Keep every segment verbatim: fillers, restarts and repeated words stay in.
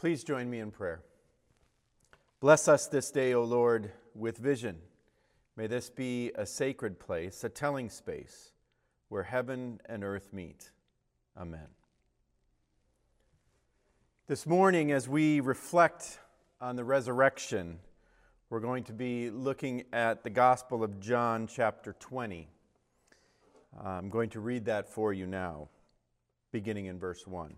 Please join me in prayer. Bless us this day, O Lord, with vision. May this be a sacred place, a telling space, where heaven and earth meet. Amen. This morning, as we reflect on the resurrection, we're going to be looking at the Gospel of John, chapter twenty. I'm going to read that for you now, beginning in verse one.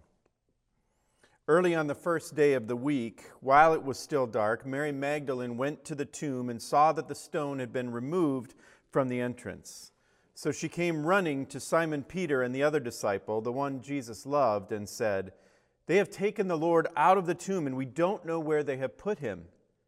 Early on the first day of the week, while it was still dark, Mary Magdalene went to the tomb and saw that the stone had been removed from the entrance. So she came running to Simon Peter and the other disciple, the one Jesus loved, and said, "They have taken the Lord out of the tomb, and we don't know where they have put him."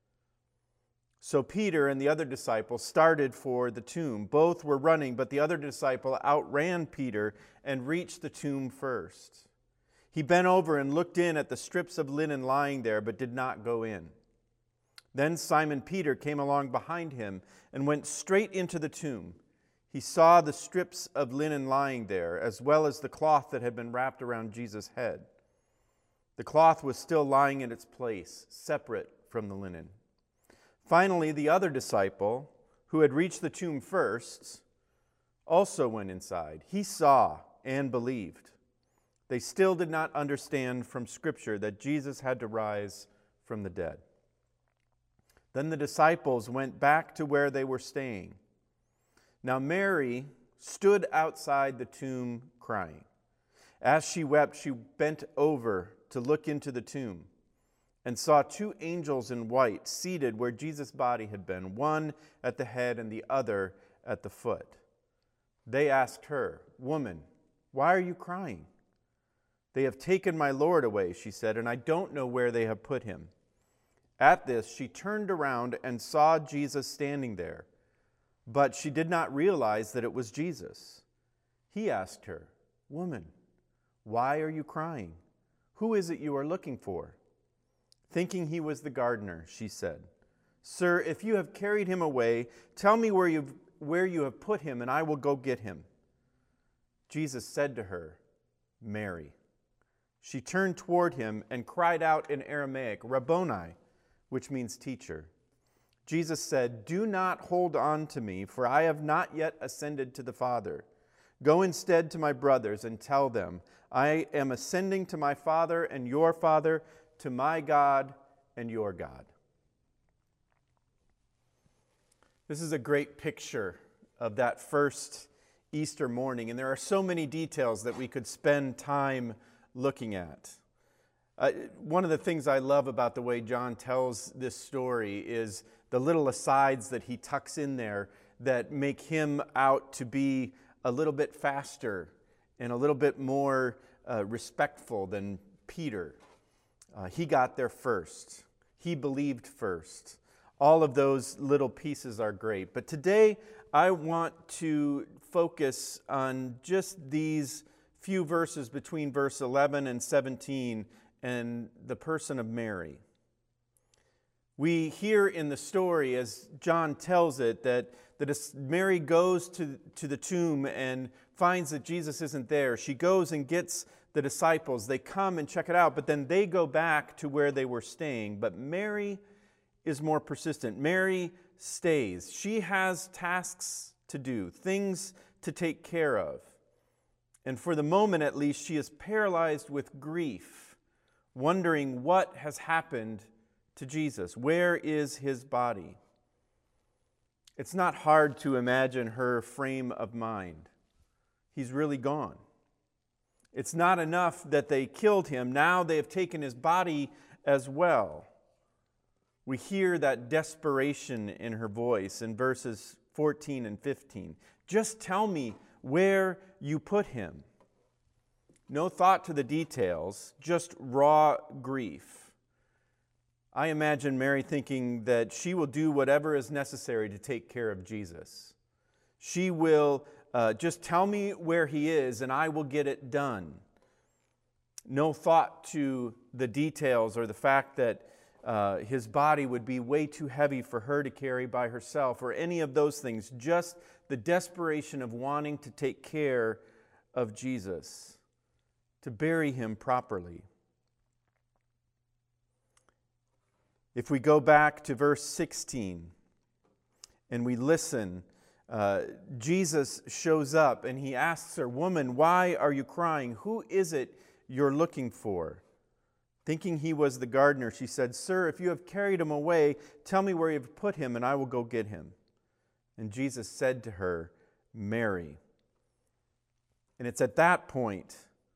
So Peter and the other disciple started for the tomb. Both were running, but the other disciple outran Peter and reached the tomb first. He bent over and looked in at the strips of linen lying there, but did not go in. Then Simon Peter came along behind him and went straight into the tomb. He saw the strips of linen lying there, as well as the cloth that had been wrapped around Jesus' head. The cloth was still lying in its place, separate from the linen. Finally, the other disciple, who had reached the tomb first, also went inside. He saw and believed. They still did not understand from Scripture that Jesus had to rise from the dead. Then the disciples went back to where they were staying. Now Mary stood outside the tomb crying. As she wept, she bent over to look into the tomb and saw two angels in white seated where Jesus' body had been, one at the head and the other at the foot. They asked her, "Woman, why are you crying?" "They have taken my Lord away," she said, "and I don't know where they have put him." At this, she turned around and saw Jesus standing there, but she did not realize that it was Jesus. He asked her, "Woman, why are you crying? Who is it you are looking for?" Thinking he was the gardener, she said, "Sir, if you have carried him away, tell me where you've, where you have put him, and I will go get him." Jesus said to her, "Mary." She turned toward him and cried out in Aramaic, "Rabboni," which means teacher. Jesus said, "Do not hold on to me, for I have not yet ascended to the Father. Go instead to my brothers and tell them, I am ascending to my Father and your Father, to my God and your God." This is a great picture of that first Easter morning, and there are so many details that we could spend time looking at. Uh, one of the things I love about the way John tells this story is the little asides that he tucks in there that make him out to be a little bit faster and a little bit more uh, respectful than Peter. Uh, he got there first. He believed first. All of those little pieces are great. But today I want to focus on just these few verses between verse eleven and seventeen and the person of Mary. We hear in the story, as John tells it, that, that Mary goes to, to the tomb and finds that Jesus isn't there. She goes and gets the disciples. They come and check it out, but then they go back to where they were staying. But Mary is more persistent. Mary stays. She has tasks to do, things to take care of. And for the moment, at least, she is paralyzed with grief, wondering what has happened to Jesus. Where is his body? It's not hard to imagine her frame of mind. He's really gone. It's not enough that they killed him. Now they have taken his body as well. We hear that desperation in her voice in verses fourteen and fifteen. "Just tell me where you put him." No thought to the details, just raw grief. I imagine Mary thinking that she will do whatever is necessary to take care of Jesus. She will uh, just tell me where he is and I will get it done. No thought to the details or the fact that uh, his body would be way too heavy for her to carry by herself or any of those things. Just the desperation of wanting to take care of Jesus, to bury him properly. If we go back to verse sixteen and we listen, uh, Jesus shows up and he asks her, "Woman, why are you crying? Who is it you're looking for?" Thinking he was the gardener, she said, "Sir, if you have carried him away, tell me where you have put him, and I will go get him." And Jesus said to her, "Mary." And it's at that point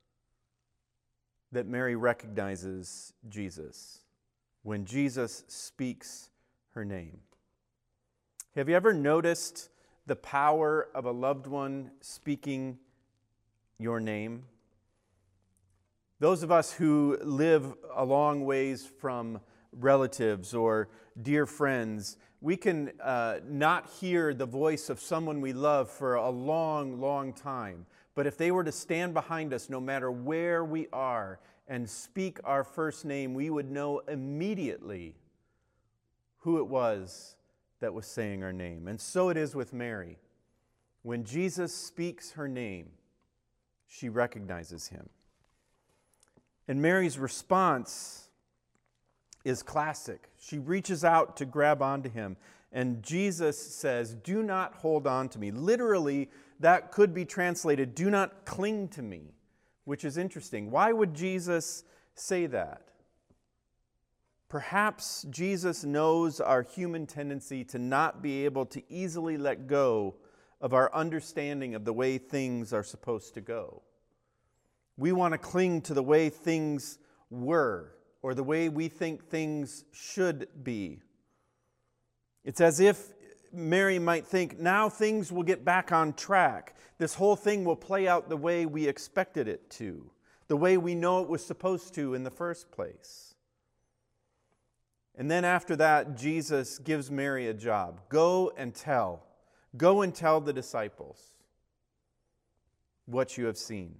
that Mary recognizes Jesus, when Jesus speaks her name. Have you ever noticed the power of a loved one speaking your name? Those of us who live a long ways from relatives or dear friends, we can uh, not hear the voice of someone we love for a long, long time. But if they were to stand behind us, no matter where we are, and speak our first name, we would know immediately who it was that was saying our name. And so it is with Mary. When Jesus speaks her name, she recognizes him. And Mary's response is classic. She reaches out to grab onto him, and Jesus says, "Do not hold on to me." Literally, that could be translated, "Do not cling to me," which is interesting. Why would Jesus say that? Perhaps Jesus knows our human tendency to not be able to easily let go of our understanding of the way things are supposed to go. We want to cling to the way things were, or the way we think things should be. It's as if Mary might think, now things will get back on track. This whole thing will play out the way we expected it to, the way we know it was supposed to in the first place. And then after that, Jesus gives Mary a job. Go and tell. Go and tell the disciples what you have seen.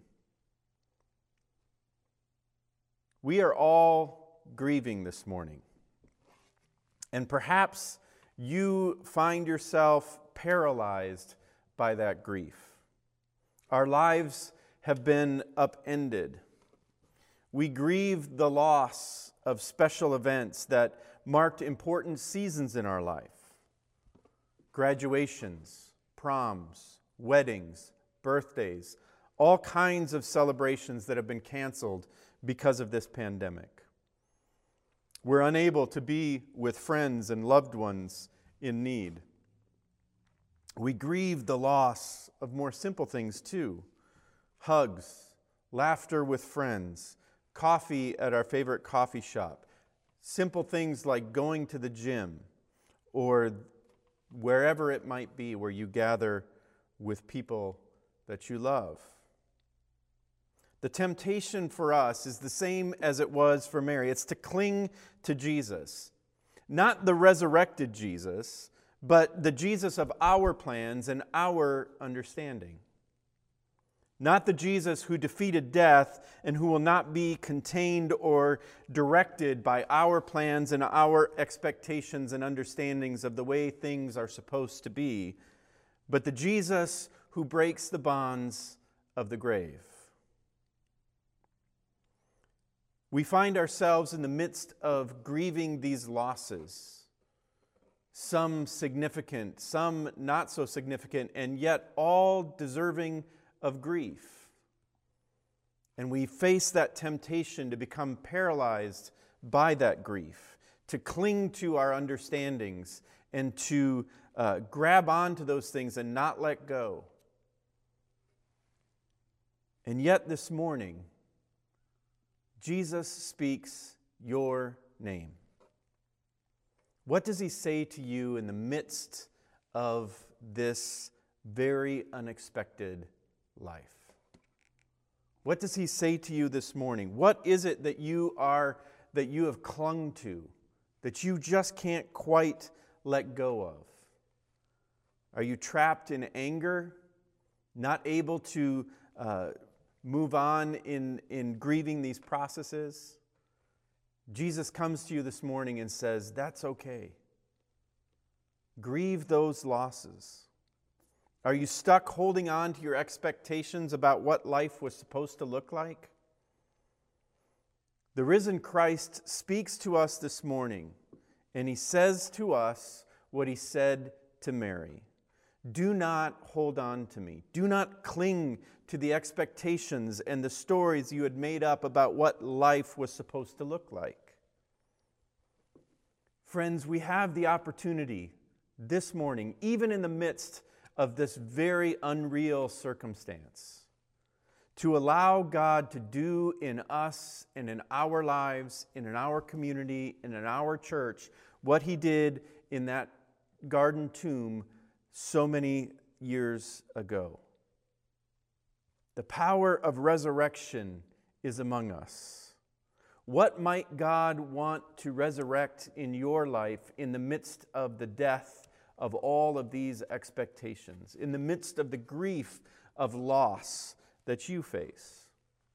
We are all grieving this morning. And perhaps you find yourself paralyzed by that grief. Our lives have been upended. We grieve the loss of special events that marked important seasons in our life. Graduations, proms, weddings, birthdays, all kinds of celebrations that have been canceled because of this pandemic. We're unable to be with friends and loved ones in need. We grieve the loss of more simple things too. Hugs, laughter with friends, coffee at our favorite coffee shop, simple things like going to the gym or wherever it might be where you gather with people that you love. The temptation for us is the same as it was for Mary. It's to cling to Jesus. Not the resurrected Jesus, but the Jesus of our plans and our understanding. Not the Jesus who defeated death and who will not be contained or directed by our plans and our expectations and understandings of the way things are supposed to be, but the Jesus who breaks the bonds of the grave. We find ourselves in the midst of grieving these losses, some significant, some not so significant, and yet all deserving of grief. And we face that temptation to become paralyzed by that grief, to cling to our understandings and to uh, grab onto those things and not let go. And yet this morning, Jesus speaks your name. What does he say to you in the midst of this very unexpected life? What does he say to you this morning? What is it that you are, that you have clung to, that you just can't quite let go of? Are you trapped in anger, not able to uh, move on in, in grieving these processes? Jesus comes to you this morning and says, that's okay. Grieve those losses. Are you stuck holding on to your expectations about what life was supposed to look like? The risen Christ speaks to us this morning And he says to us what he said to Mary. Do not hold on to me. Do not cling to the expectations and the stories you had made up about what life was supposed to look like. Friends, we have the opportunity this morning, even in the midst of this very unreal circumstance, to allow God to do in us and in our lives, and in our community, and in our church, what he did in that garden tomb so many years ago. The power of resurrection is among us. What might God want to resurrect in your life in the midst of the death of all of these expectations, in the midst of the grief of loss that you face?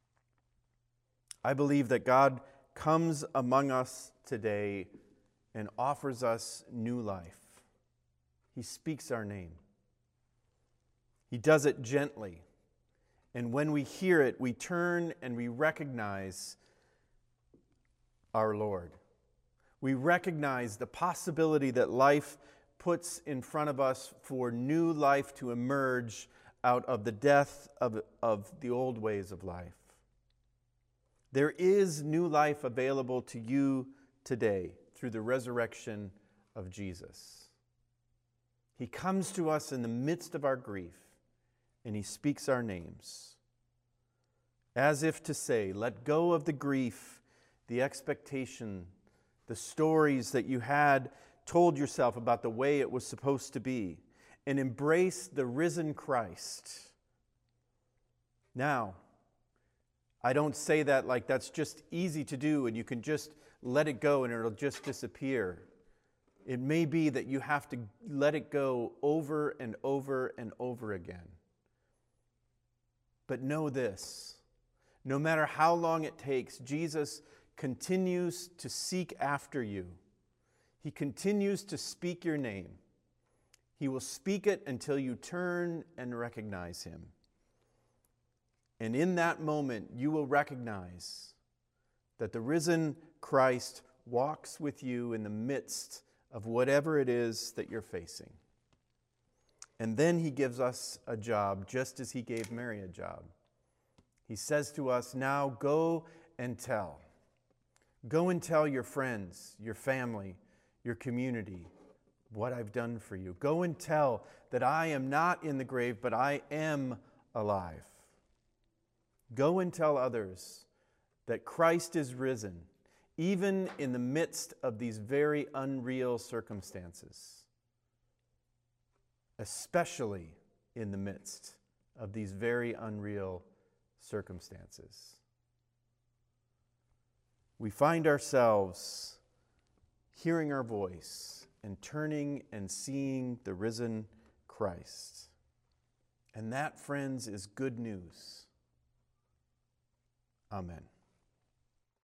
I believe that God comes among us today and offers us new life. He speaks our name. He does it gently. And when we hear it, we turn and we recognize our Lord. We recognize the possibility that life puts in front of us for new life to emerge out of the death of, of the old ways of life. There is new life available to you today through the resurrection of Jesus. He comes to us in the midst of our grief, and he speaks our names, as if to say, let go of the grief, the expectation, the stories that you had told yourself about the way it was supposed to be, and embrace the risen Christ. Now, I don't say that like that's just easy to do and you can just let it go and it'll just disappear. It may be that you have to let it go over and over and over again. But know this, no matter how long it takes, Jesus continues to seek after you. He continues to speak your name. He will speak it until you turn and recognize him. And in that moment, you will recognize that the risen Christ walks with you in the midst of whatever it is that you're facing. And then he gives us a job, just as he gave Mary a job. He says to us, now go and tell. Go and tell your friends, your family, your community, what I've done for you. Go and tell that I am not in the grave, but I am alive. Go and tell others that Christ is risen, even in the midst of these very unreal circumstances, especially in the midst of these very unreal circumstances. We find ourselves hearing our voice and turning and seeing the risen Christ. And that, friends, is good news. Amen.